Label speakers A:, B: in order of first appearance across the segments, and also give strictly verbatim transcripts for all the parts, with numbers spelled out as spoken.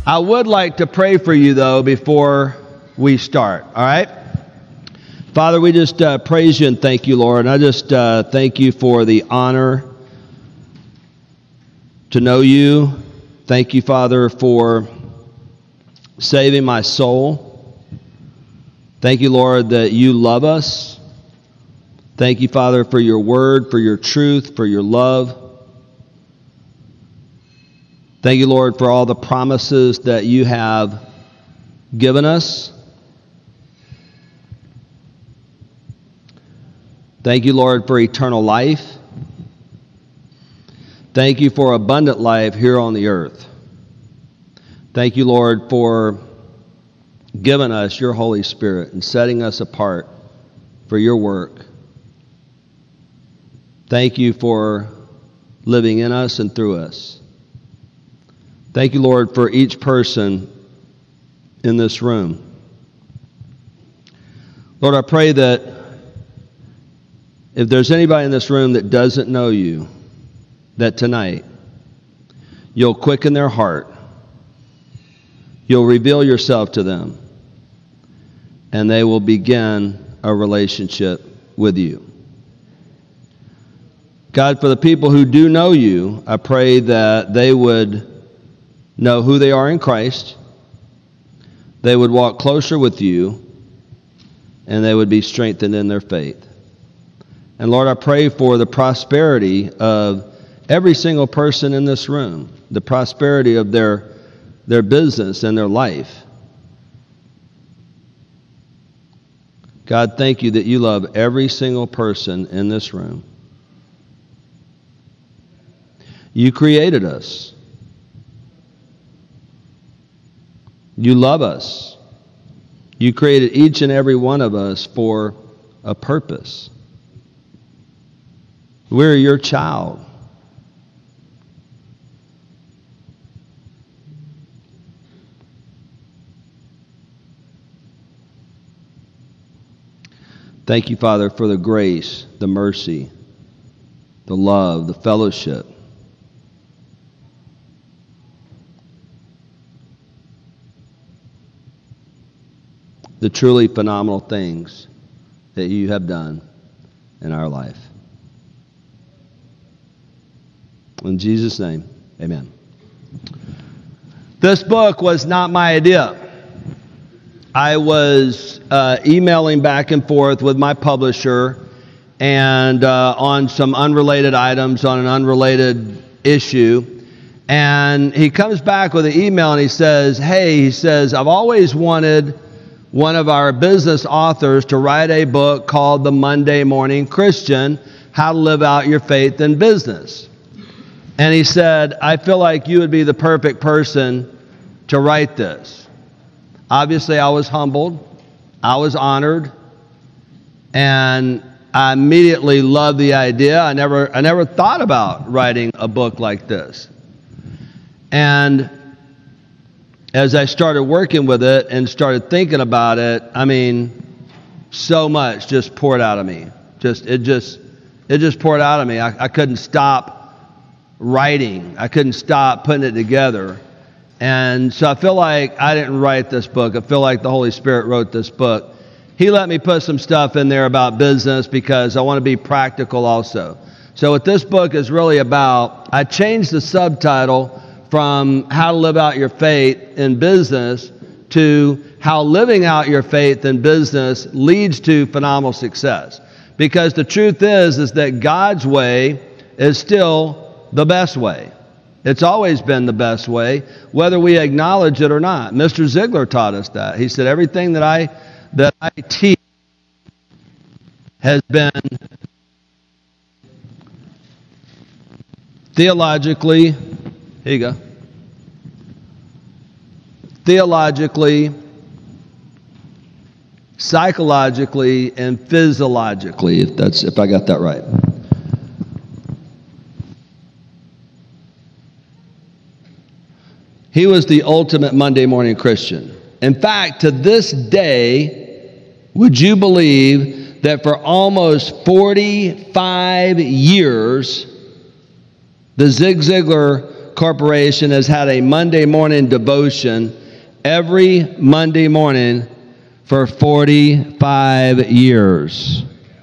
A: I would like to pray for you, though, before we start, all right? Father, we just uh, praise you and thank you, Lord. And I just uh, thank you for the honor to know you. Thank you, Father, for saving my soul. Thank you, Lord, that you love us. Thank you, Father, for your word, for your truth, for your love. Thank you, Lord, for all the promises that you have given us. Thank you, Lord, for eternal life. Thank you for abundant life here on the earth. Thank you, Lord, for giving us your Holy Spirit and setting us apart for your work. Thank you for living in us and through us. Thank you, Lord, for each person in this room. Lord, I pray that if there's anybody in this room that doesn't know you, that tonight you'll quicken their heart, you'll reveal yourself to them, and they will begin a relationship with you. God, for the people who do know you, I pray that they would know who they are in Christ, they would walk closer with you, and they would be strengthened in their faith. And Lord, I pray for the prosperity of every single person in this room, the prosperity of their, their business and their life. God, thank you that you love every single person in this room. You created us. You love us. You created each and every one of us for a purpose. We're your child. Thank you, Father, for the grace, the mercy, the love, the fellowship. The truly phenomenal things that you have done in our life. In Jesus' name, amen. This book was not my idea. I was uh, emailing back and forth with my publisher and uh, on some unrelated items on an unrelated issue. And he comes back with an email and he says, hey, he says, I've always wanted one of our business authors to write a book called The Monday Morning Christian, How to Live Out Your Faith in Business. And he said, I feel like you would be the perfect person to write this. Obviously, I was humbled. I was honored. And I immediately loved the idea. I never, I never thought about writing a book like this. And as I started working with it and started thinking about it, I mean, so much just poured out of me. Just it just it just poured out of me. I, I couldn't stop writing. I couldn't stop putting it together. And so I feel like I didn't write this book. I feel like the Holy Spirit wrote this book. He let me put some stuff in there about business because I want to be practical also. So what this book is really about, I changed the subtitle from How to Live Out Your Faith in Business to How Living Out Your Faith in Business Leads to Phenomenal Success. Because the truth is, is that God's way is still the best way. It's always been the best way, whether we acknowledge it or not. Mister Ziegler taught us that. He said, everything that I, that I teach has been theologically, here you go. Theologically, psychologically, and physiologically, if that's if I got that right. He was the ultimate Monday morning Christian. In fact, to this day, would you believe that for almost forty-five years, the Zig Ziglar Corporation has had a Monday morning devotion every Monday morning for forty-five years.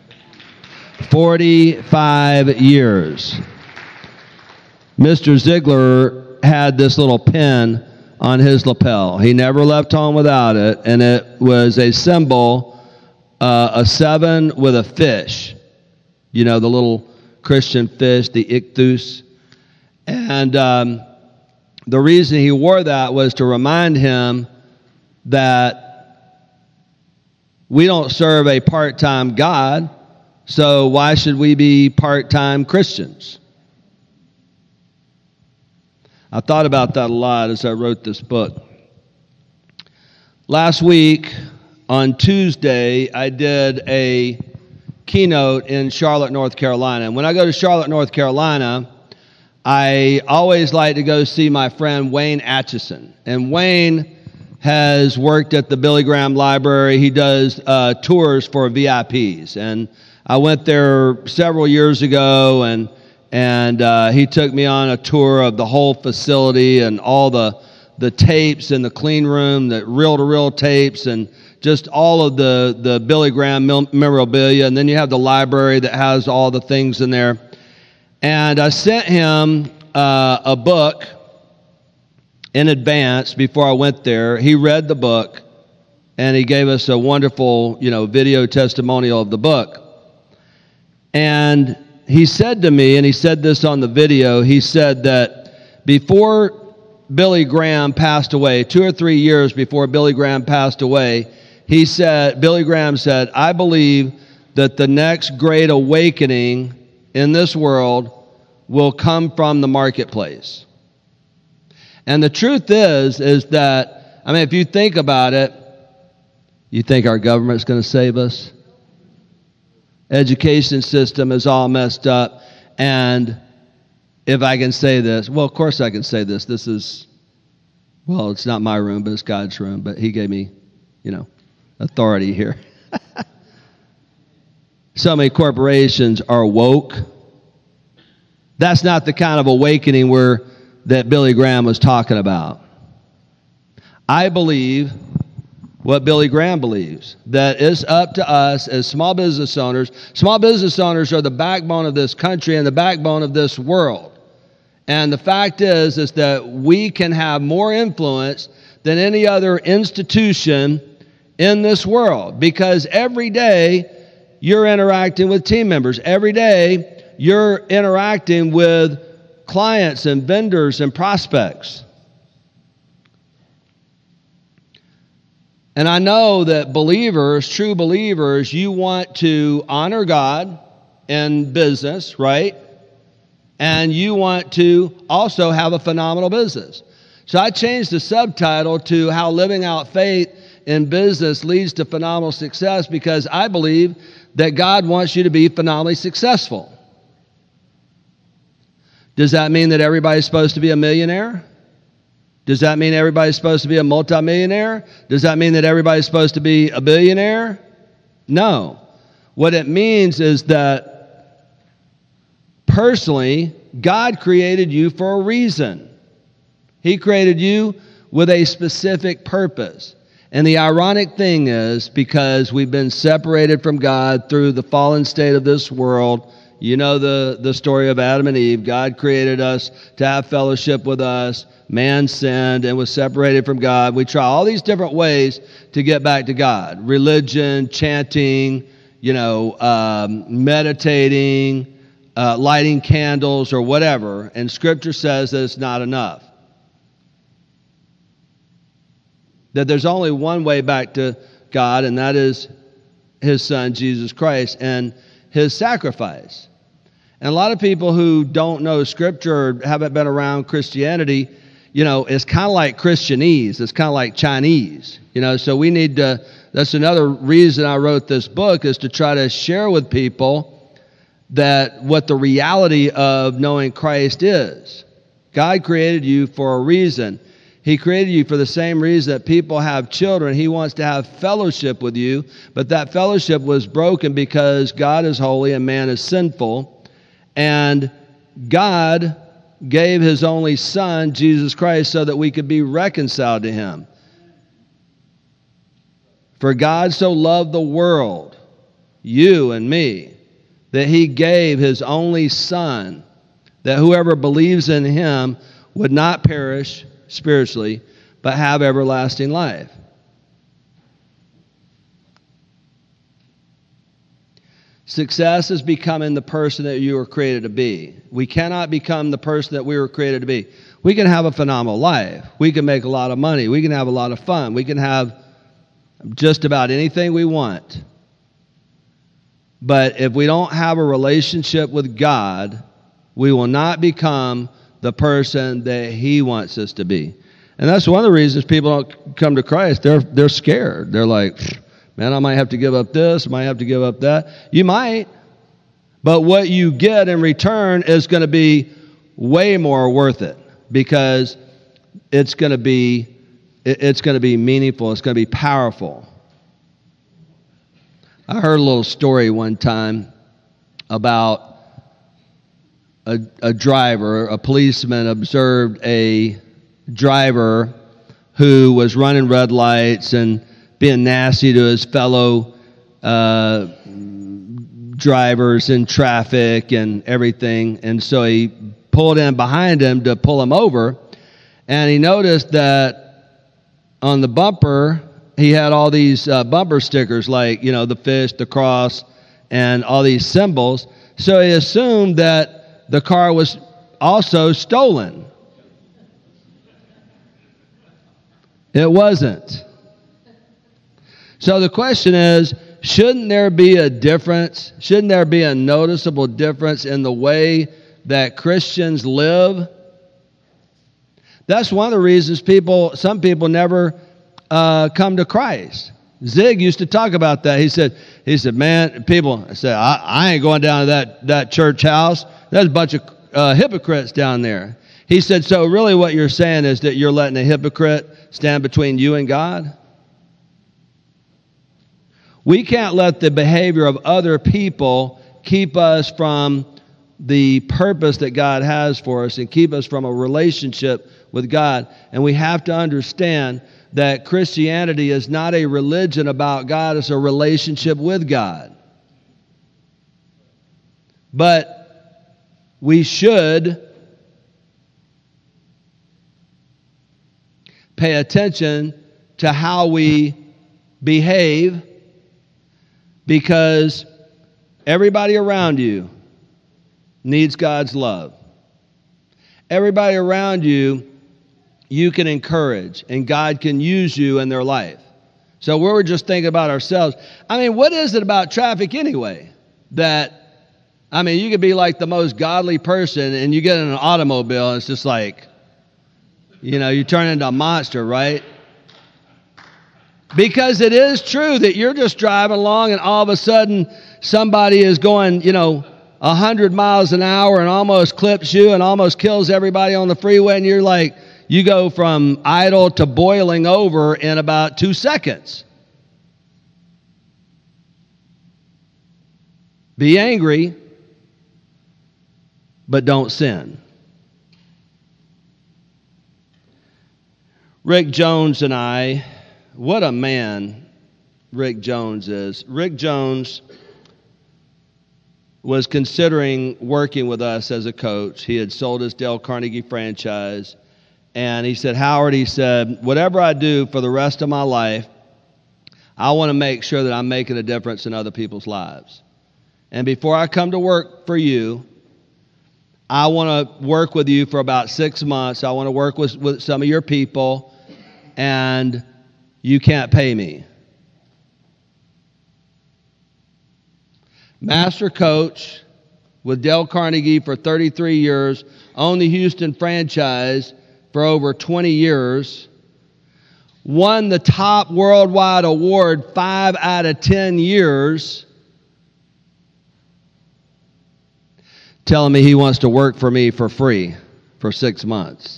A: forty-five years. Mister Ziegler had this little pin on his lapel. He never left home without it, and it was a symbol, uh, a seven with a fish. You know, the little Christian fish, the ichthus. And um, the reason he wore that was to remind him that we don't serve a part-time God, so why should we be part-time Christians? I thought about that a lot as I wrote this book. Last week, on Tuesday, I did a keynote in Charlotte, North Carolina. And when I go to Charlotte, North Carolina, I always like to go see my friend Wayne Atchison. And Wayne has worked at the Billy Graham Library. He does uh, tours for V I Ps. And I went there several years ago, and And uh, he took me on a tour of the whole facility and all the the tapes in the clean room, the reel-to-reel tapes, and just all of the, the Billy Graham memorabilia. And then you have the library that has all the things in there. And I sent him uh, a book in advance before I went there. He read the book, and he gave us a wonderful, you know, video testimonial of the book. And he said to me, and he said this on the video, he said that before Billy Graham passed away, two or three years before Billy Graham passed away, he said, Billy Graham said, I believe that the next great awakening in this world will come from the marketplace. And the truth is, is that, I mean, if you think about it, you think our government's going to save us? Education system is all messed up, and if I can say this, well, of course I can say this. This is, well, it's not my room, but it's God's room, but he gave me, you know, authority here. So many corporations are woke. That's not the kind of awakening where that Billy Graham was talking about. I believe what Billy Graham believes, that it's up to us as small business owners. Small business owners are the backbone of this country and the backbone of this world. And the fact is, is that we can have more influence than any other institution in this world, because every day you're interacting with team members. Every day you're interacting with clients and vendors and prospects. And I know that believers, true believers, you want to honor God in business, right? And you want to also have a phenomenal business. So I changed the subtitle to How Living Out Faith in Business Leads to Phenomenal Success, because I believe that God wants you to be phenomenally successful. Does that mean that everybody's supposed to be a millionaire? Does that mean everybody's supposed to be a multimillionaire? Does that mean that everybody's supposed to be a billionaire? No. What it means is that personally, God created you for a reason. He created you with a specific purpose. And the ironic thing is, because we've been separated from God through the fallen state of this world, you know the, the story of Adam and Eve. God created us to have fellowship with us. Man sinned and was separated from God. We try all these different ways to get back to God. Religion, chanting, you know, um, meditating, uh, lighting candles or whatever. And Scripture says that it's not enough. That there's only one way back to God, and that is His Son, Jesus Christ, and His sacrifice. And a lot of people who don't know Scripture or haven't been around Christianity, you know, it's kind of like Christianese. It's kind of like Chinese, you know, so we need to, that's another reason I wrote this book, is to try to share with people that what the reality of knowing Christ is. God created you for a reason. He created you for the same reason that people have children. He wants to have fellowship with you, but that fellowship was broken because God is holy and man is sinful. And God gave his only Son, Jesus Christ, so that we could be reconciled to him. For God so loved the world, you and me, that he gave his only Son, that whoever believes in him would not perish spiritually, but have everlasting life. Success is becoming the person that you were created to be. We cannot become the person that we were created to be. We can have a phenomenal life. We can make a lot of money. We can have a lot of fun. We can have just about anything we want. But if we don't have a relationship with God, we will not become the person that he wants us to be. And that's one of the reasons people don't come to Christ. They're, they're scared. They're like, man, I might have to give up this, I might have to give up that. You might, but what you get in return is going to be way more worth it, because it's going to be it's going to be meaningful, it's going to be powerful. I heard a little story one time about a, a driver, a policeman observed a driver who was running red lights and being nasty to his fellow uh, drivers in traffic and everything. And so he pulled in behind him to pull him over. And he noticed that on the bumper, he had all these uh, bumper stickers like, you know, the fish, the cross, and all these symbols. So he assumed that the car was also stolen. It wasn't. So the question is, shouldn't there be a difference? Shouldn't there be a noticeable difference in the way that Christians live? That's one of the reasons people, some people never uh, come to Christ. Zig used to talk about that. He said, he said, man, people, I said, I, I ain't going down to that, that church house. There's a bunch of uh, hypocrites down there. He said, so really what you're saying is that you're letting a hypocrite stand between you and God? We can't let the behavior of other people keep us from the purpose that God has for us and keep us from a relationship with God. And we have to understand that Christianity is not a religion about God, it's a relationship with God. But we should pay attention to how we behave, because everybody around you needs God's love. Everybody around you, you can encourage, and God can use you in their life. So we were just thinking about ourselves. I mean, what is it about traffic anyway? That, I mean, you could be like the most godly person, and you get in an automobile, and it's just like, you know, you turn into a monster, right? Because it is true that you're just driving along and all of a sudden somebody is going, you know, one hundred miles an hour and almost clips you and almost kills everybody on the freeway, and you're like, you go from idle to boiling over in about two seconds. Be angry, but don't sin. Rick Jones and I, what a man Rick Jones is. Rick Jones was considering working with us as a coach. He had sold his Dale Carnegie franchise. And he said, Howard, he said, whatever I do for the rest of my life, I want to make sure that I'm making a difference in other people's lives. And before I come to work for you, I want to work with you for about six months. I want to work with, with some of your people, and you can't pay me. Master coach with Dale Carnegie for thirty-three years, owned the Houston franchise for over twenty years, won the top worldwide award five out of ten years, telling me he wants to work for me for free for six months.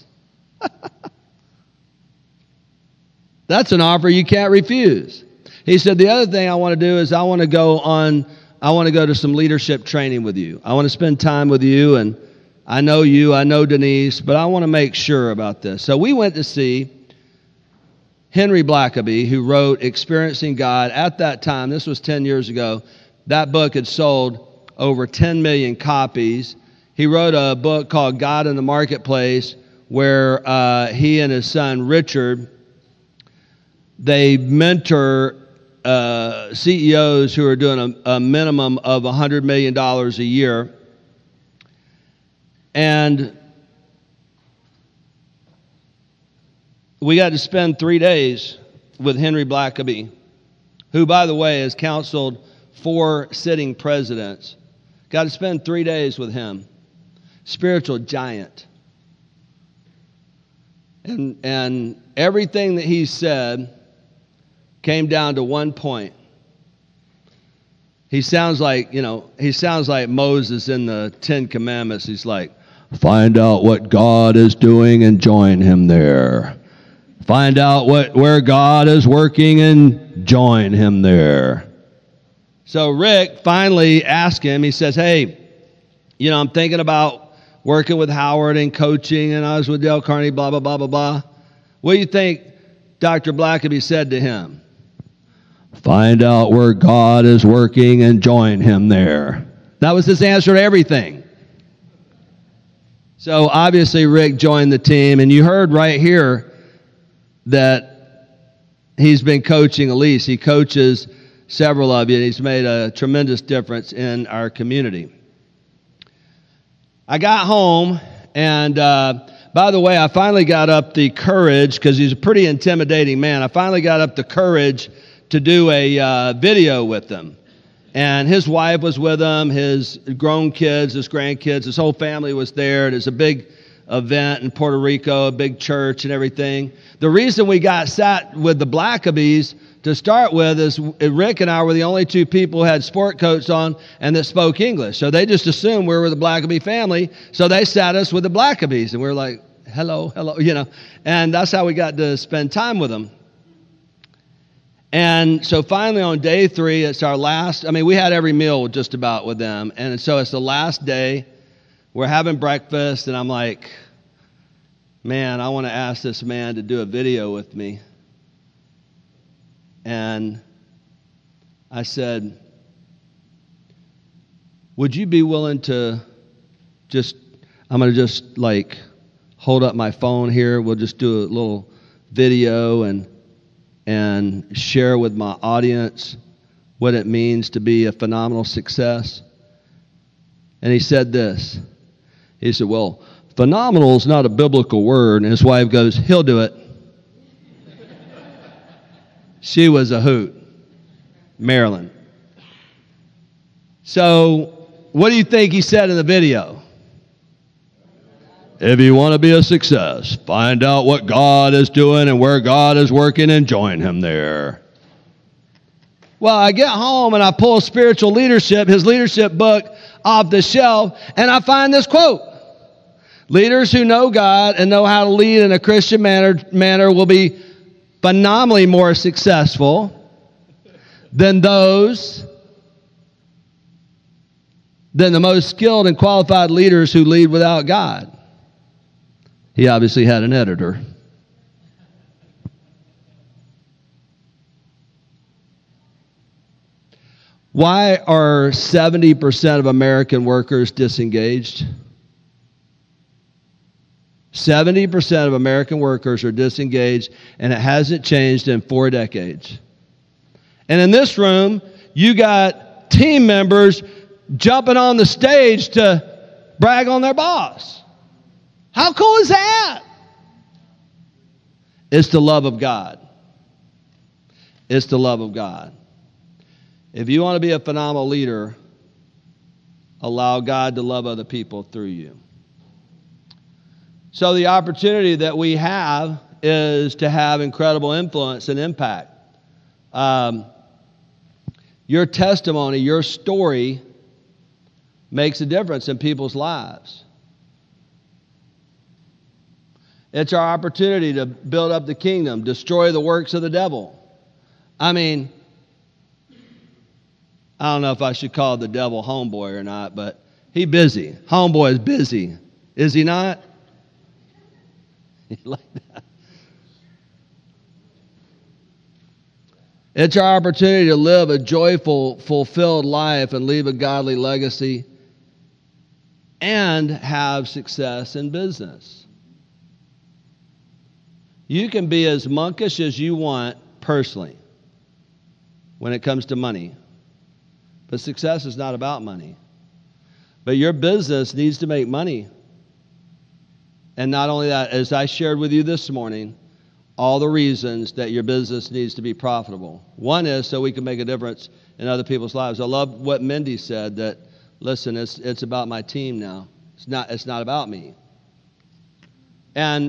A: That's an offer you can't refuse. He said, the other thing I want to do is I want to go on, I want to go to some leadership training with you. I want to spend time with you and I know you, I know Denise, but I want to make sure about this. So we went to see Henry Blackaby, who wrote Experiencing God. At that time, this was ten years ago, that book had sold over ten million copies. He wrote a book called God in the Marketplace, where uh, he and his son Richard, they mentor uh, C E Os who are doing a, a minimum of one hundred million dollars a year. And we got to spend three days with Henry Blackaby, who, by the way, has counseled four sitting presidents. Got to spend three days with him. Spiritual giant. And, and everything that he said came down to one point. He sounds like, you know, he sounds like Moses in the Ten Commandments. He's like, find out what God is doing and join him there. Find out what where God is working and join him there. So Rick finally asked him, he says, hey, you know, I'm thinking about working with Howard and coaching, and I was with Dale Carnegie, blah, blah, blah, blah, blah. What do you think Doctor Blackaby said to him? Find out where God is working and join him there. That was his answer to everything. So obviously Rick joined the team, and you heard right here that he's been coaching Elise. He coaches several of you, and he's made a tremendous difference in our community. I got home, and uh, by the way, I finally got up the courage, because he's a pretty intimidating man. I finally got up the courage to do a uh, video with him. And his wife was with him, his grown kids, his grandkids, his whole family was there. There's a big event in Puerto Rico, a big church and everything. The reason we got sat with the Blackabys to start with is Rick and I were the only two people who had sport coats on and that spoke English. So they just assumed we were the Blackaby family, so they sat us with the Blackabys. And we were like, hello, hello, you know. And that's how we got to spend time with them. And so finally on day three, it's our last, I mean, we had every meal just about with them. And so it's the last day. We're having breakfast, and I'm like, man, I want to ask this man to do a video with me. And I said, would you be willing to just, I'm going to just like hold up my phone here. We'll just do a little video and and share with my audience what it means to be a phenomenal success. And he said this. He said, well, phenomenal is not a biblical word. And his wife goes, he'll do it. She was a hoot. Marilyn. So what do you think he said in the video? If you want to be a success, find out what God is doing and where God is working and join him there. Well, I get home and I pull Spiritual Leadership, his leadership book, off the shelf, and I find this quote. Leaders who know God and know how to lead in a Christian manner, manner will be phenomenally more successful than those, than the most skilled and qualified leaders who lead without God. He obviously had an editor. Why are seventy percent of American workers disengaged? seventy percent of American workers are disengaged, and it hasn't changed in four decades. And in this room, you got team members jumping on the stage to brag on their boss. How cool is that? It's the love of God. It's the love of God. If you want to be a phenomenal leader, allow God to love other people through you. So the opportunity that we have is to have incredible influence and impact. Um, your testimony, your story makes a difference in people's lives. It's our opportunity to build up the kingdom, destroy the works of the devil. I mean, I don't know if I should call the devil homeboy or not, but he's busy. Homeboy is busy Is he not? You like that? It's our opportunity to live a joyful, fulfilled life and leave a godly legacy and have success in business. You can be as monkish as you want personally when it comes to money, but success is not about money. But your business needs to make money. And not only that, as I shared with you this morning, all the reasons that your business needs to be profitable. One is so we can make a difference in other people's lives. I love what Mindy said, that, listen, it's it's about my team now. It's not it's not about me. And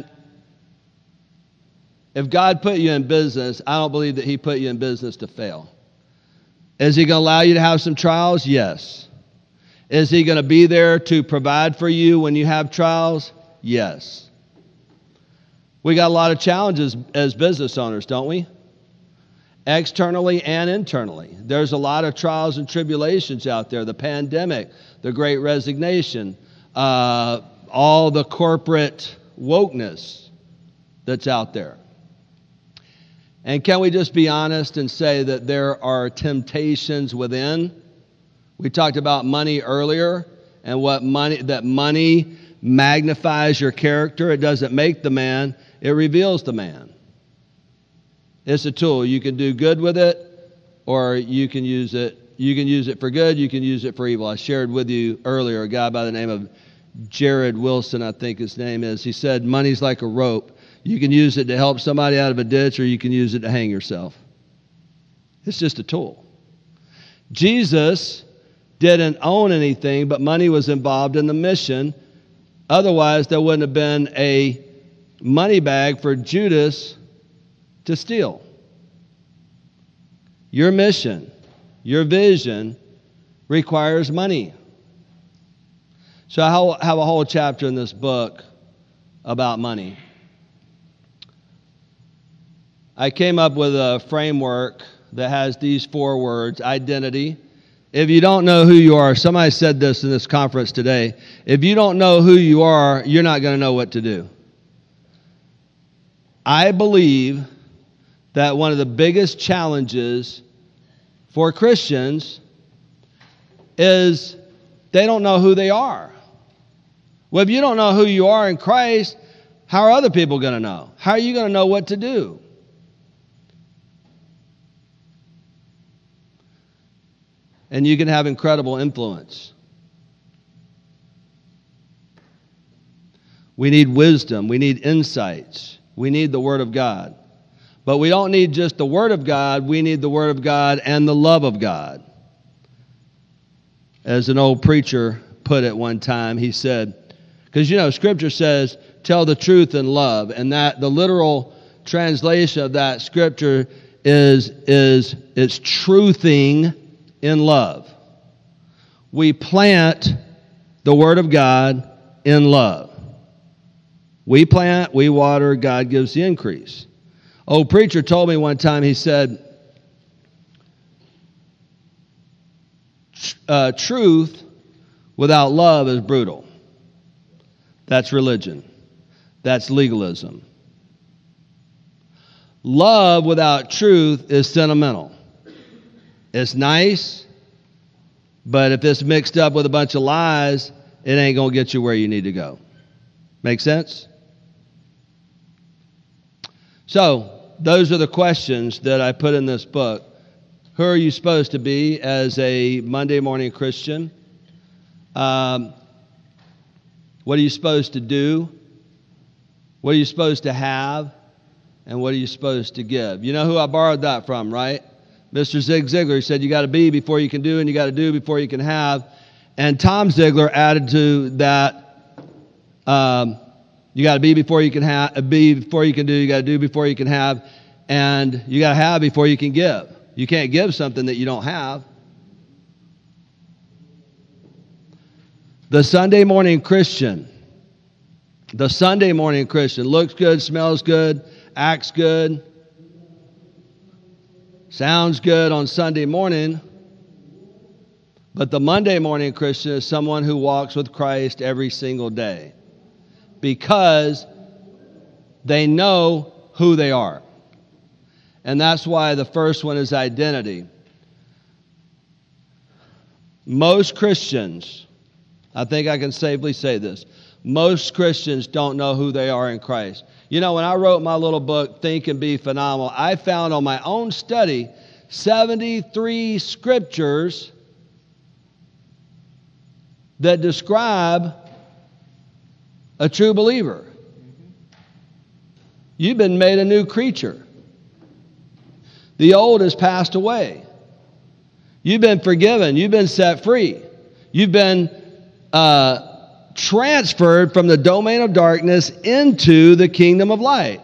A: if God put you in business, I don't believe that he put you in business to fail. Is he going to allow you to have some trials? Yes. Is he going to be there to provide for you when you have trials? Yes. We got a lot of challenges as business owners, don't we? Externally and internally. There's a lot of trials and tribulations out there. The pandemic, the great resignation, uh, all the corporate wokeness that's out there. And can we just be honest and say that there are temptations within? We talked about money earlier, and what money that money magnifies your character. It doesn't make the man. It reveals the man. It's a tool. You can do good with it, or you can use it. You can use it for good. You can use it for evil. I shared with you earlier a guy by the name of Jared Wilson, I think his name is. He said, money's like a rope. You can use it to help somebody out of a ditch, or you can use it to hang yourself. It's just a tool. Jesus didn't own anything, but money was involved in the mission. Otherwise, there wouldn't have been a money bag for Judas to steal. Your mission, your vision requires money. So I have a whole chapter in this book about money. I came up with a framework that has these four words: identity. If you don't know who you are, somebody said this in this conference today, if you don't know who you are, you're not going to know what to do. I believe that one of the biggest challenges for Christians is they don't know who they are. Well, if you don't know who you are in Christ, how are other people going to know? How are you going to know what to do? And you can have incredible influence. We need wisdom. We need insights. We need the Word of God. But we don't need just the Word of God. We need the Word of God and the love of God. As an old preacher put it one time, he said, because, you know, Scripture says, tell the truth in love. And that the literal translation of that Scripture is, is it's truthing in love. We plant the Word of God in love. We plant, we water, God gives the increase. Old preacher told me one time, he said, uh, truth without love is brutal. That's religion. That's legalism. Love without truth is sentimental. It's nice, but if it's mixed up with a bunch of lies, it ain't going to get you where you need to go. Make sense? So, those are the questions that I put in this book. Who are you supposed to be as a Monday morning Christian? Um, what are you supposed to do? What are you supposed to have? And what are you supposed to give? You know who I borrowed that from, right? Mister Zig Ziglar said you got to be before you can do, and you got to do before you can have. And Tom Ziglar added to that, um, you got to be before you can have, be before you can do, you got to do before you can have, and you got to have before you can give. You can't give something that you don't have. The Sunday morning Christian, the Sunday morning Christian looks good, smells good, acts good, sounds good on Sunday morning, but the Monday morning Christian is someone who walks with Christ every single day. because they know who they are. And that's why the first one is identity. Most Christians, I think I can safely say this, most Christians don't know who they are in Christ. You know, when I wrote my little book, Think and Be Phenomenal, I found on my own study seventy-three scriptures that describe a true believer. You've been made a new creature. The old has passed away. You've been forgiven. You've been set free. You've been uh, transferred from the domain of darkness into the kingdom of light.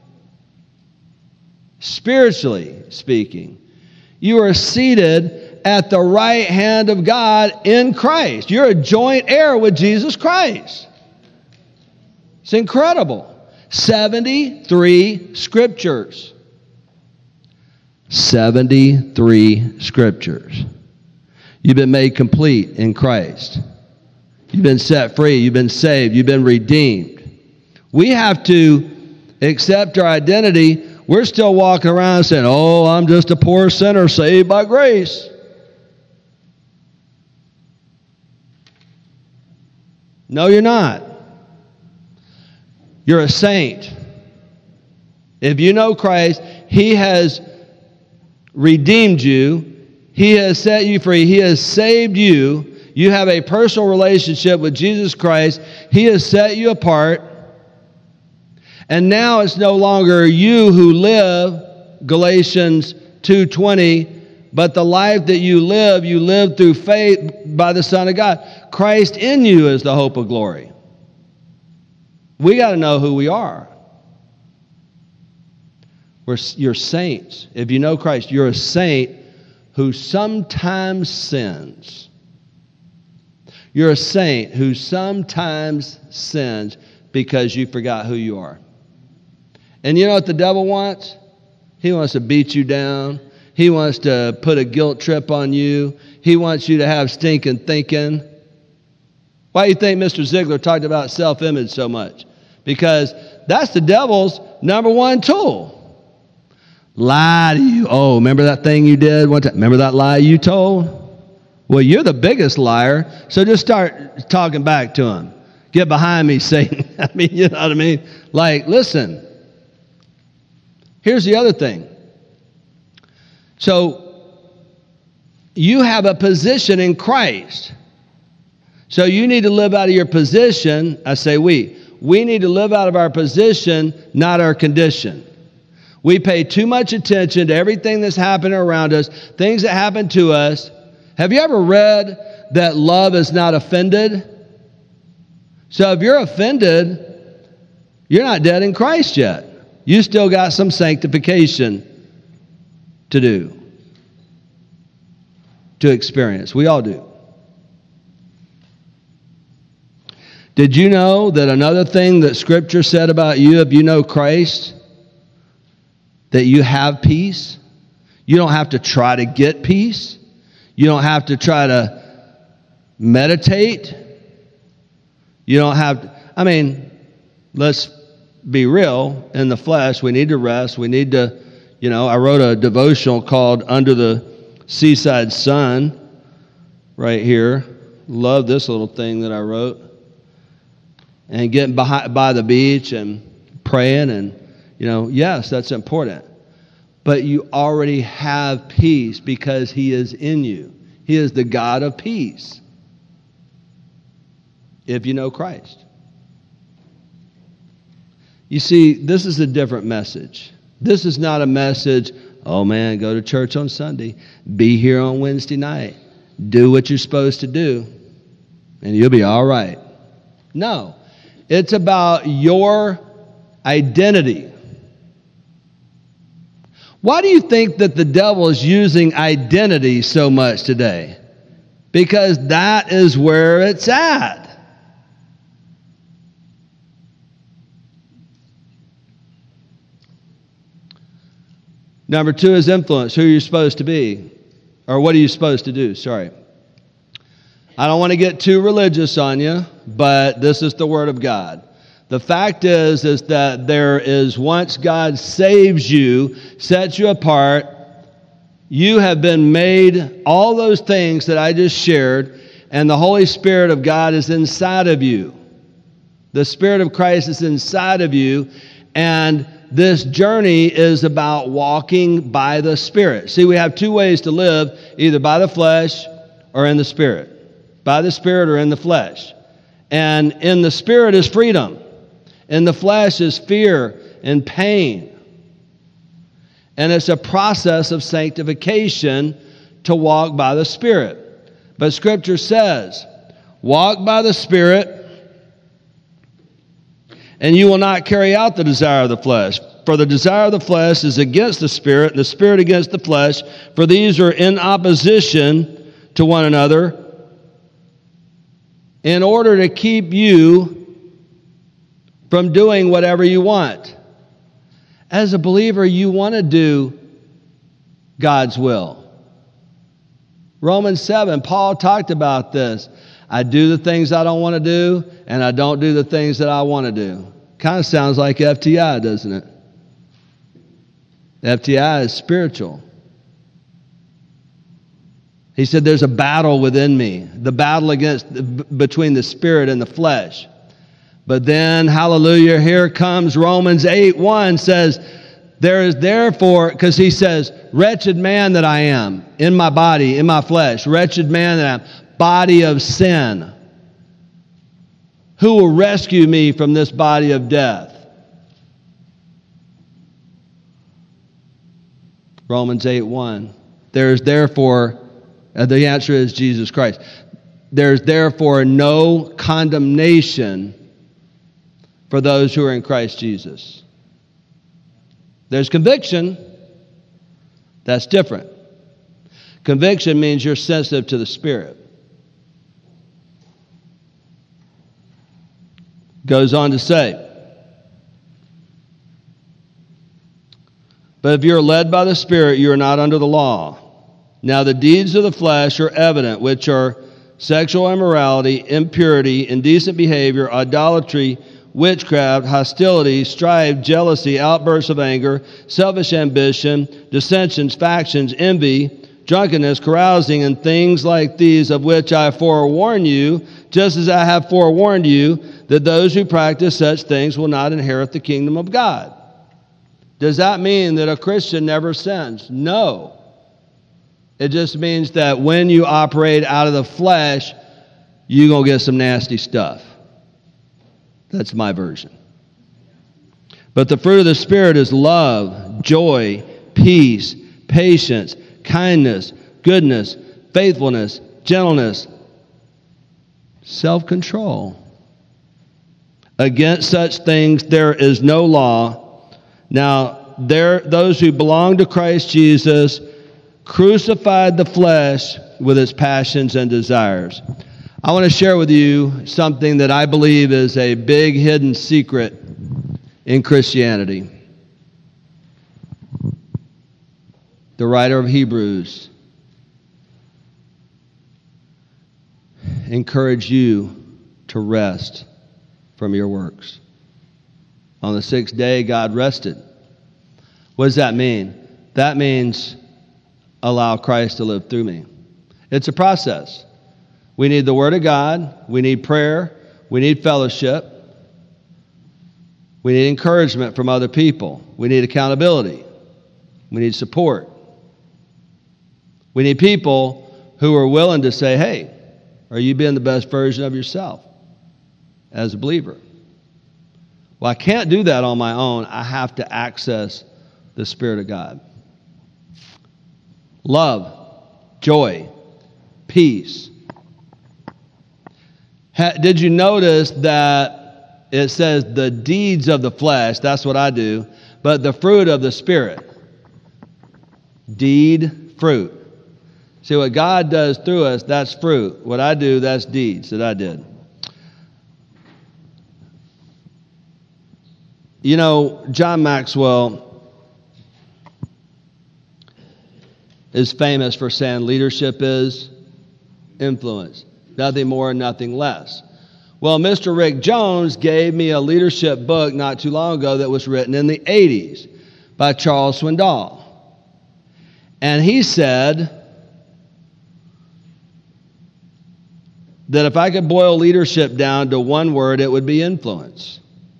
A: Spiritually speaking, you are seated at the right hand of God in Christ. You're a joint heir with Jesus Christ. It's incredible. seventy-three scriptures. seventy-three scriptures. You've been made complete in Christ. You've been set free. You've been saved. You've been redeemed. We have to accept our identity. We're still walking around saying, oh, I'm just a poor sinner saved by grace. No, you're not. You're a saint. If you know Christ, He has redeemed you. He has set you free. He has saved you. You have a personal relationship with Jesus Christ. He has set you apart. And now it's no longer you who live, Galatians two twenty, but the life that you live, you live through faith by the Son of God. Christ in you is the hope of glory. We got to know who we are. We're, you're saints. If you know Christ, you're a saint who sometimes sins. You're a saint who sometimes sins because you forgot who you are. And you know what the devil wants? He wants to beat you down. He wants to put a guilt trip on you. He wants you to have stinking thinking. Why do you think Mister Ziegler talked about self-image so much? Because that's the devil's number one tool. Lie to you. Oh, remember that thing you did one time? Remember that lie you told? Well, you're the biggest liar, so just start talking back to him. Get behind me, Satan. I mean, you know what I mean? Like, listen. Here's the other thing. So, you have a position in Christ. So you need to live out of your position. I say we. We need to live out of our position, not our condition. We pay too much attention to everything that's happening around us, things that happen to us. Have you ever read that love is not offended? So if you're offended, you're not dead in Christ yet. You still got some sanctification to do, to experience. We all do. Did you know that another thing that Scripture said about you, if you know Christ, that you have peace? You don't have to try to get peace. You don't have to try to meditate. You don't have to, I mean, let's be real. In the flesh, we need to rest. We need to, you know, I wrote a devotional called Under the Seaside Sun right here. Love this little thing that I wrote. And getting by, by the beach and praying and, you know, yes, that's important. But you already have peace because He is in you. He is the God of peace. If you know Christ. You see, this is a different message. This is not a message, oh man, go to church on Sunday, be here on Wednesday night, do what you're supposed to do, and you'll be all right. No. It's about your identity. Why do you think that the devil is using identity so much today? Because that is where it's at. Number two is influence, who you're supposed to be. Or what are you supposed to do? Sorry. I don't want to get too religious on you, but this is the Word of God. The fact is, is that there is, once God saves you, sets you apart, you have been made all those things that I just shared, and the Holy Spirit of God is inside of you. The Spirit of Christ is inside of you, and this journey is about walking by the Spirit. See, we have two ways to live, either by the flesh or in the Spirit. By the Spirit or in the flesh. And in the Spirit is freedom. In the flesh is fear and pain. And it's a process of sanctification to walk by the Spirit. But Scripture says, walk by the Spirit, and you will not carry out the desire of the flesh. For the desire of the flesh is against the Spirit, and the Spirit against the flesh. For these are in opposition to one another, in order to keep you from doing whatever you want. As a believer, you want to do God's will. Romans seven, Paul talked about this. I do the things I don't want to do, and I don't do the things that I want to do. Kind of sounds like F T I, doesn't it? F T I is spiritual. He said there's a battle within me, the battle against between the spirit and the flesh. But then, hallelujah, here comes Romans eight one says, there is therefore, because he says, wretched man that I am, in my body, in my flesh, wretched man that I am, body of sin. Who will rescue me from this body of death? Romans eight one. There is therefore, uh, the answer is Jesus Christ. There is therefore no condemnation for those who are in Christ Jesus. There's conviction. That's different. Conviction means you're sensitive to the Spirit. Goes on to say, but if you're led by the Spirit, you are not under the law. Now the deeds of the flesh are evident, which are sexual immorality, impurity, indecent behavior, idolatry, witchcraft, hostility, strife, jealousy, outbursts of anger, selfish ambition, dissensions, factions, envy, drunkenness, carousing, and things like these, of which I forewarn you, just as I have forewarned you, that those who practice such things will not inherit the kingdom of God. Does that mean that a Christian never sins? No. It just means that when you operate out of the flesh, you're going to get some nasty stuff. That's my version. But the fruit of the Spirit is love, joy, peace, patience, kindness, goodness, faithfulness, gentleness, self-control. Against such things there is no law. Now, there, those who belong to Christ Jesus crucified the flesh with its passions and desires. I want to share with you something that I believe is a big hidden secret in Christianity. The writer of Hebrews encouraged you to rest from your works. On the sixth day, God rested. What does that mean? That means allow Christ to live through me. It's a process. We need the Word of God. We need prayer. We need fellowship. We need encouragement from other people. We need accountability. We need support. We need people who are willing to say, hey, are you being the best version of yourself as a believer? Well, I can't do that on my own. I have to access the Spirit of God. Love, joy, peace. Ha, did you notice that it says the deeds of the flesh? That's what I do. But the fruit of the Spirit. Deed, fruit. See, what God does through us, that's fruit. What I do, that's deeds that I did. You know, John Maxwell is famous for saying leadership is influence. Nothing more and nothing less. Well, Mister Rick Jones gave me a leadership book not too long ago that was written in the eighties by Charles Swindoll. And he said that if I could boil leadership down to one word, it would be influence.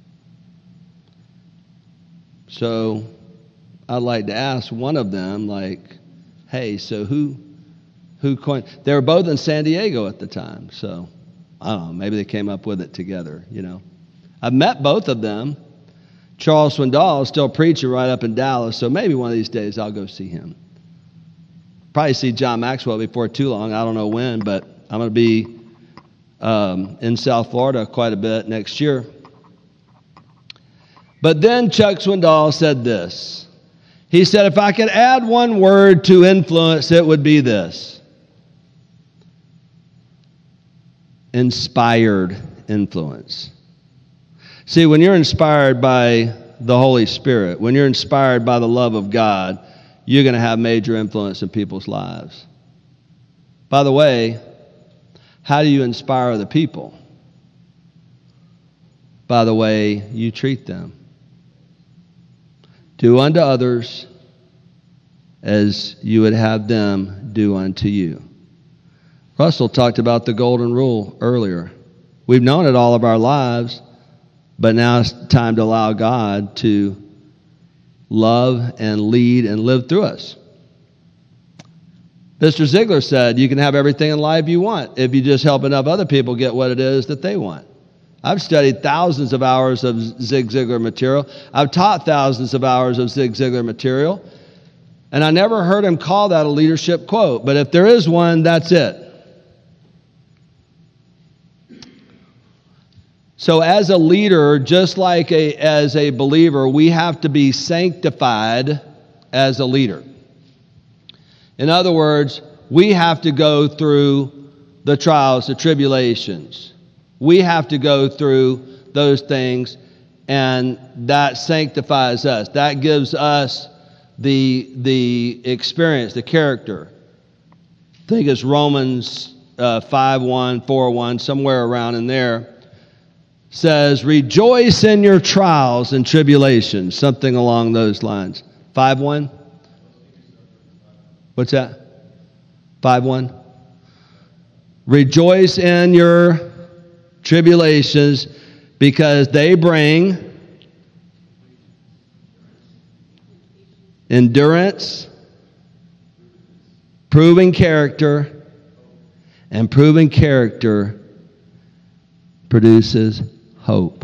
A: So I'd like to ask one of them, like, hey, so who who coined? They were both in San Diego at the time, so I don't know, maybe they came up with it together, you know. I've met both of them. Charles Swindoll is still preaching right up in Dallas, so maybe one of these days I'll go see him. Probably see John Maxwell before too long. I don't know when, but I'm going to be um, in South Florida quite a bit next year. But then Chuck Swindoll said this. He said, if I could add one word to influence, it would be this. Inspired influence. See, when you're inspired by the Holy Spirit, when you're inspired by the love of God, you're going to have major influence in people's lives. By the way, how do you inspire other people? By the way you treat them. Do unto others as you would have them do unto you. Russell talked about the golden rule earlier. We've known it all of our lives, but now it's time to allow God to love and lead and live through us. Mister Ziglar said, you can have everything in life you want if you just help enough other people get what it is that they want. I've studied thousands of hours of Zig Ziglar material. I've taught thousands of hours of Zig Ziglar material. And I never heard him call that a leadership quote. But if there is one, that's it. So as a leader, just like a, as a believer, we have to be sanctified as a leader. In other words, we have to go through the trials, the tribulations. We have to go through those things, and that sanctifies us. That gives us the, the experience, the character. I think it's Romans uh, five one, four one, somewhere around in there. Says, rejoice in your trials and tribulations, something along those lines. five one? What's that? five one? Rejoice in your tribulations because they bring endurance, proven character, and proven character produces hope.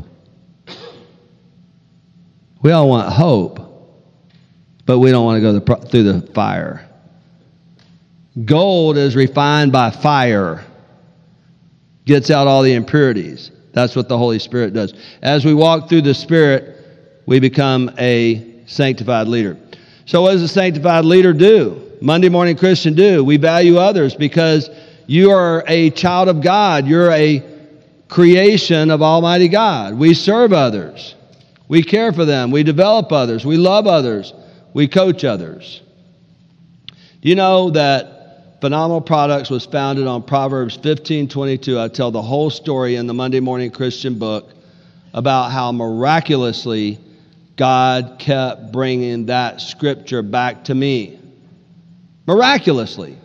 A: We all want hope, but we don't want to go the, through the fire. Gold is refined by fire, gets out all the impurities. That's what the Holy Spirit does. As we walk through the Spirit, we become a sanctified leader. So what does a sanctified leader do? Monday Morning Christian do. We value others because you are a child of God. You're a creation of Almighty God. We serve others. We care for them. We develop others. We love others. We coach others. Do you know that Phenomenal Products was founded on Proverbs fifteen twenty-two? I tell the whole story in the Monday Morning Christian book about how miraculously God kept bringing that scripture back to me. Miraculously.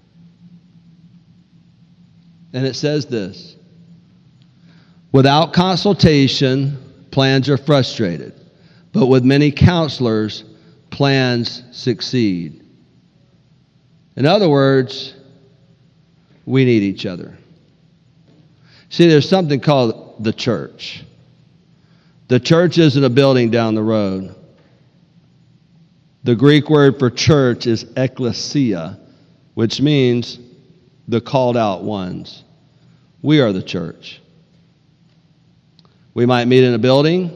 A: And it says this: without consultation, plans are frustrated, but with many counselors, plans succeed. In other words, we need each other. See, there's something called the church. The church isn't a building down the road. The Greek word for church is ekklesia, which means the called out ones. We are the church. We might meet in a building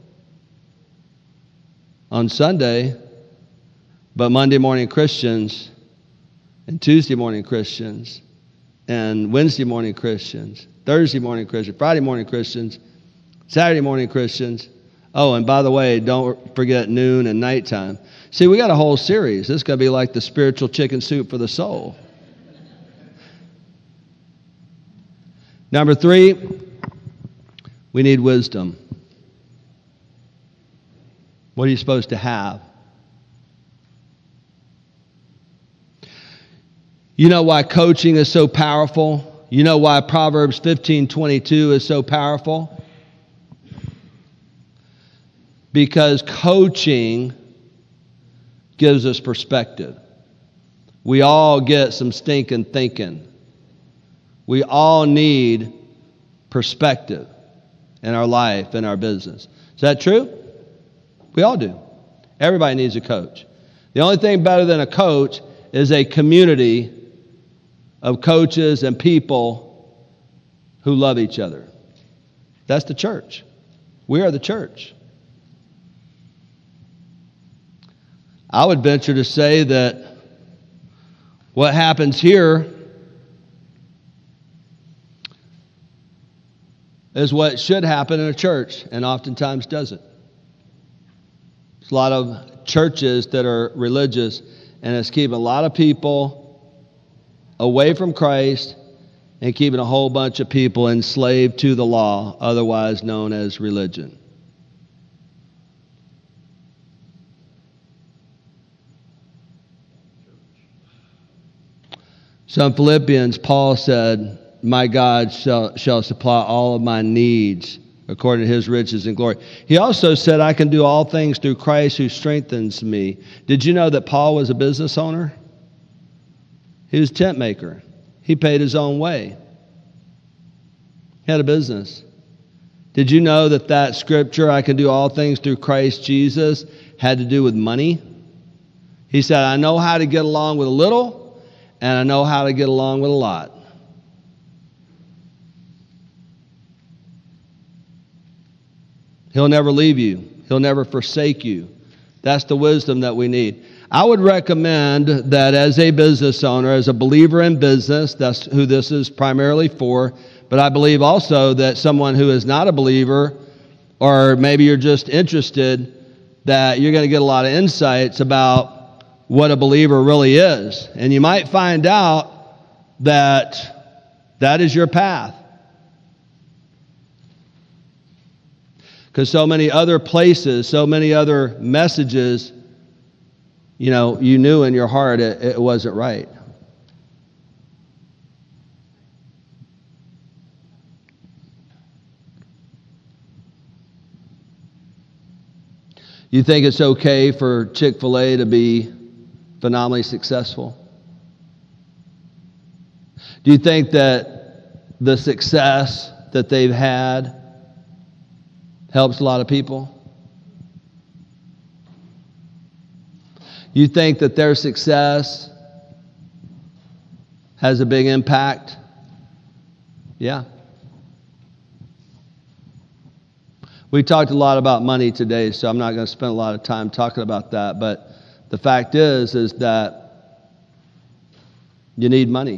A: on Sunday, but Monday morning Christians and Tuesday morning Christians and Wednesday morning Christians, Thursday morning Christians, Friday morning Christians, Saturday morning Christians. Oh, and by the way, don't forget noon and nighttime. See, we got a whole series. This is going to be like the spiritual chicken soup for the soul. Number three, We need wisdom. What are you supposed to have? You know why coaching is so powerful? You know why Proverbs fifteen twenty-two is so powerful? Because coaching gives us perspective. We all get some stinking thinking. We all need perspective in our life, in our business. Is that true? We all do. Everybody needs a coach. The only thing better than a coach is a community of coaches and people who love each other. That's the church. We are the church. I would venture to say that what happens here is what should happen in a church and oftentimes doesn't. There's a lot of churches that are religious, and it's keeping a lot of people away from Christ and keeping a whole bunch of people enslaved to the law, otherwise known as religion. So in Philippians, Paul said, my God shall, shall supply all of my needs according to his riches and glory. He also said, I can do all things through Christ who strengthens me. Did you know that Paul was a business owner? He was a tent maker. He paid his own way. He had a business. Did you know that that scripture, I can do all things through Christ Jesus, had to do with money? He said, I know how to get along with a little, and I know how to get along with a lot. He'll never leave you. He'll never forsake you. That's the wisdom that we need. I would recommend that as a business owner, as a believer in business, that's who this is primarily for, but I believe also that someone who is not a believer, or maybe you're just interested, that you're going to get a lot of insights about what a believer really is. And you might find out that that is your path. Because so many other places, so many other messages, you know, you knew in your heart it, it wasn't right. You think it's okay for Chick-fil-A to be phenomenally successful? Do you think that the success that they've had helps a lot of people? You think that their success has a big impact? Yeah. We talked a lot about money today, so I'm not going to spend a lot of time talking about that, but the fact is, is that you need money.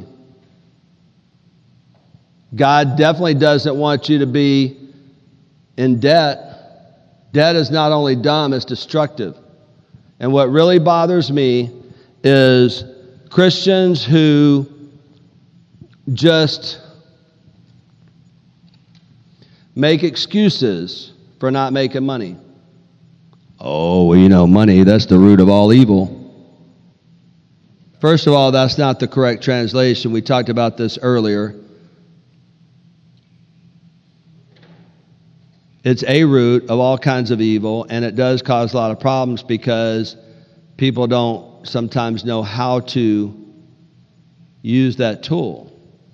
A: God definitely doesn't want you to be in debt. Debt is not only dumb, it's destructive. And what really bothers me is Christians who just make excuses for not making money. Oh, well, you know, money, that's the root of all evil. First of all, that's not the correct translation. We talked about this earlier. It's a root of all kinds of evil, and it does cause a lot of problems because people don't sometimes know how to use that tool.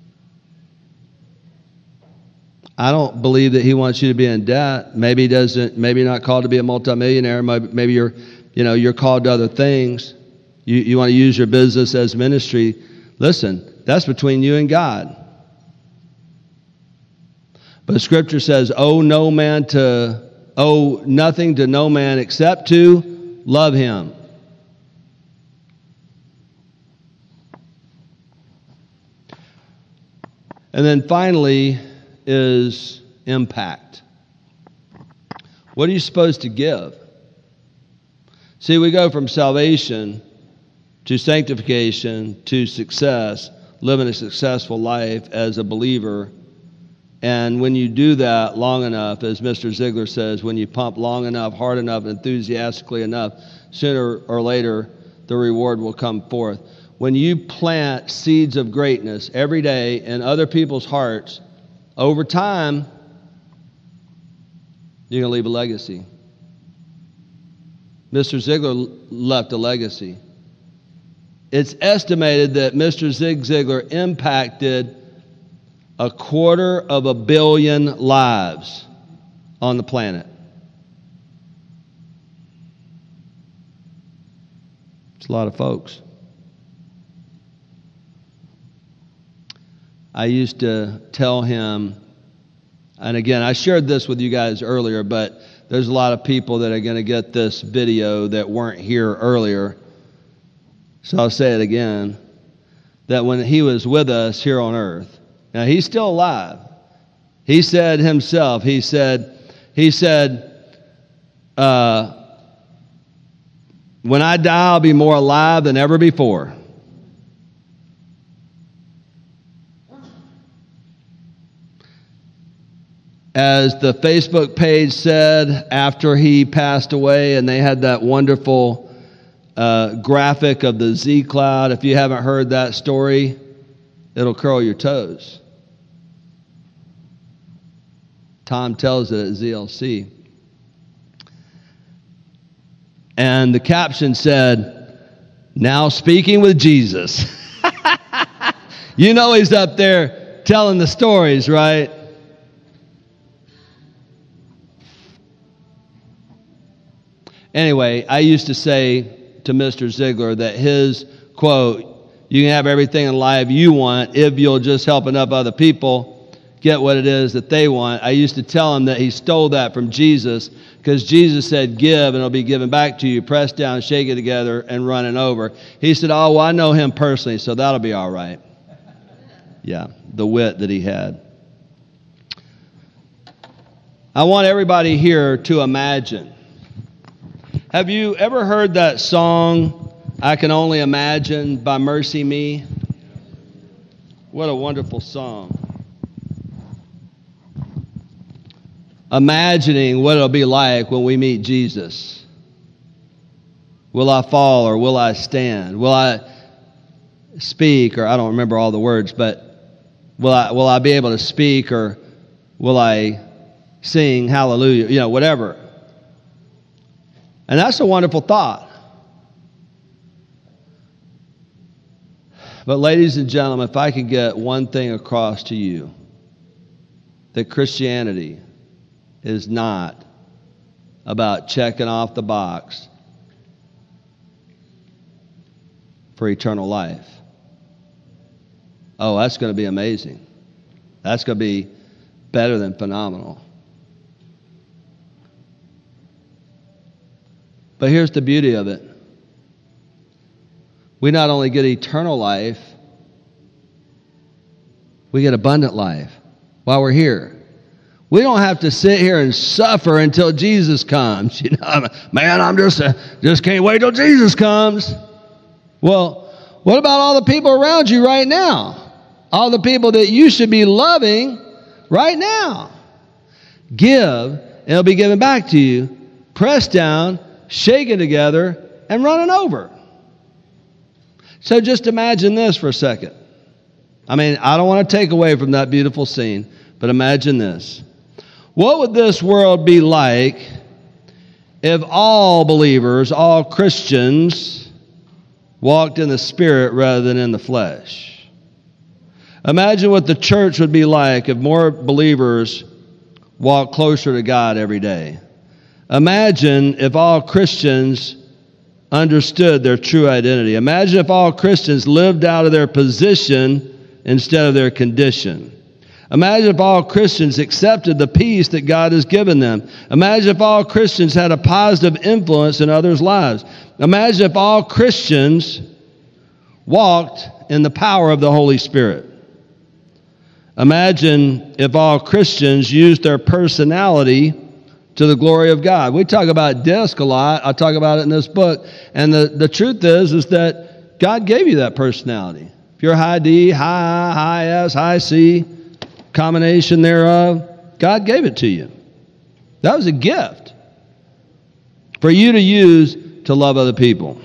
A: I don't believe that he wants you to be in debt. Maybe he doesn't. Maybe you're not called to be a multimillionaire. Maybe you're, you know, you're called to other things. You you want to use your business as ministry. Listen, that's between you and God. But Scripture says, owe no man to, owe nothing to no man except to love him. And then finally is impact. What are you supposed to give? See, we go from salvation to sanctification to success, living a successful life as a believer. And when you do that long enough, as Mister Ziegler says, when you pump long enough, hard enough, enthusiastically enough, sooner or later, the reward will come forth. When you plant seeds of greatness every day in other people's hearts, over time, you're going to leave a legacy. Mister Ziegler left a legacy. It's estimated that Mister Zig Ziglar impacted a quarter of a billion lives on the planet. It's a lot of folks. I used to tell him, and again, I shared this with you guys earlier, but there's a lot of people that are going to get this video that weren't here earlier. So I'll say it again, that when he was with us here on earth, now he's still alive. He said himself, he said, he said, uh, when I die, I'll be more alive than ever before. As the Facebook page said after he passed away, and they had that wonderful uh, graphic of the Z cloud. If you haven't heard that story, it'll curl your toes. Tom tells it at Z L C. And the caption said, "Now speaking with Jesus." You know he's up there telling the stories, right? Anyway, I used to say to Mister Ziegler that his quote, "You can have everything in life you want if you'll just help enough other people get what it is that they want." I used to tell him that he stole that from Jesus, because Jesus said, "Give and it'll be given back to you, pressed down, shake it together, and running over." He said, "Oh, well, I know him personally, so that'll be all right." Yeah, the wit that he had. I want everybody here to imagine. Have you ever heard that song, "I Can Only Imagine" by Mercy Me? What a wonderful song. Imagining what it'll be like when we meet Jesus. Will I fall or will I stand? Will I speak, or I don't remember all the words, but will I will I be able to speak, or will I sing hallelujah? You know, whatever. And that's a wonderful thought. But ladies and gentlemen, if I could get one thing across to you, that Christianity is not about checking off the box for eternal life. Oh, that's going to be amazing. That's going to be better than phenomenal. But here's the beauty of it. We not only get eternal life, we get abundant life while we're here. We don't have to sit here and suffer until Jesus comes. You know, man, I'm just uh, just can't wait till Jesus comes. Well, what about all the people around you right now? All the people that you should be loving right now. Give, and it'll be given back to you. Pressed down, shaken together, and running over. So just imagine this for a second. I mean, I don't want to take away from that beautiful scene, but imagine this. What would this world be like if all believers, all Christians, walked in the Spirit rather than in the flesh? Imagine what the church would be like if more believers walked closer to God every day. Imagine if all Christians understood their true identity. Imagine if all Christians lived out of their position instead of their condition. Imagine if all Christians accepted the peace that God has given them. Imagine if all Christians had a positive influence in others' lives. Imagine if all Christians walked in the power of the Holy Spirit. Imagine if all Christians used their personality to the glory of God. We talk about disc a lot. I talk about it in this book. And the, the truth is, is that God gave you that personality. If you're high D, high I, high S, high C, combination thereof, God gave it to you. That was a gift for you to use to love other people.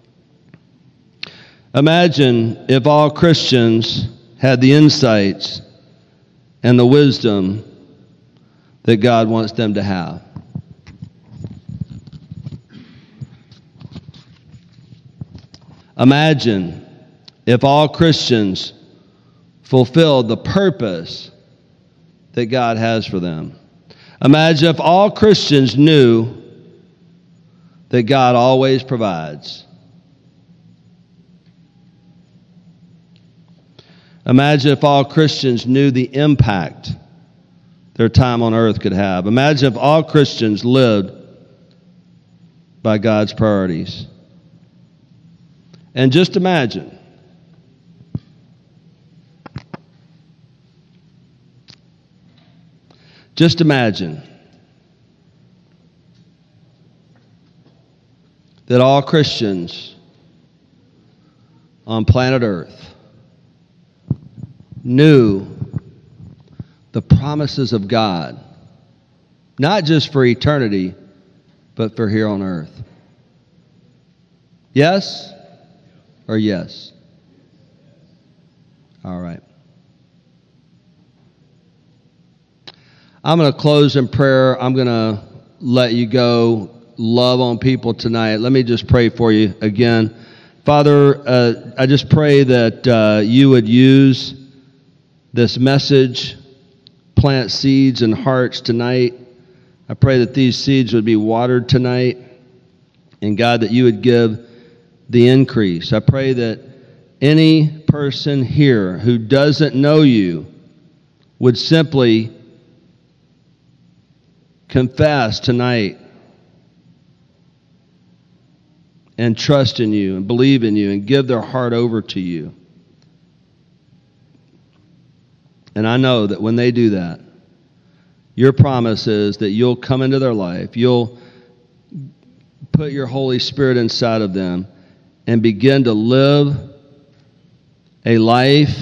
A: Imagine if all Christians had the insights and the wisdom that God wants them to have. Imagine if all Christians fulfilled the purpose that God has for them. Imagine if all Christians knew that God always provides. Imagine if all Christians knew the impact their time on earth could have. Imagine if all Christians lived by God's priorities. And just imagine Just imagine that all Christians on planet Earth knew the promises of God, not just for eternity, but for here on earth. Yes or yes? All right. I'm going to close in prayer. I'm going to let you go love on people tonight. Let me just pray for you again. Father, uh, I just pray that uh, you would use this message, plant seeds in hearts tonight. I pray that these seeds would be watered tonight. And God, that you would give the increase. I pray that any person here who doesn't know you would simply confess tonight and trust in you and believe in you and give their heart over to you. And I know that when they do that, your promise is that you'll come into their life, you'll put your Holy Spirit inside of them and begin to live a life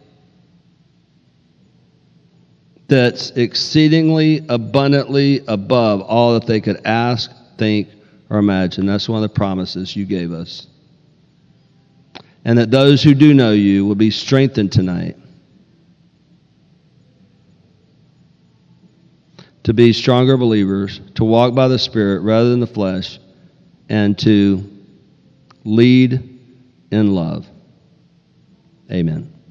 A: that's exceedingly abundantly above all that they could ask, think, or imagine. That's one of the promises you gave us. And that those who do know you will be strengthened tonight to be stronger believers, to walk by the Spirit rather than the flesh, and to lead in love. Amen.